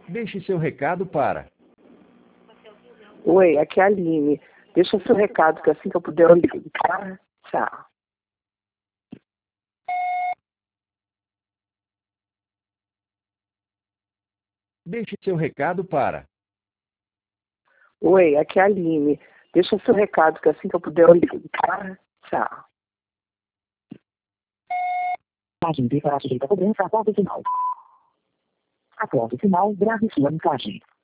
Deixe seu recado para... Oi, aqui é a Aline. Deixa o seu recado, que assim que eu puder eu ligo, tá? Tchau. Deixe seu recado para... Oi, aqui é a Aline. Deixa o seu recado, que assim que eu puder eu ligo, tá? Tchau. Página para a direita, cobrança, apoio final. Apoio final, grave sua mensagem.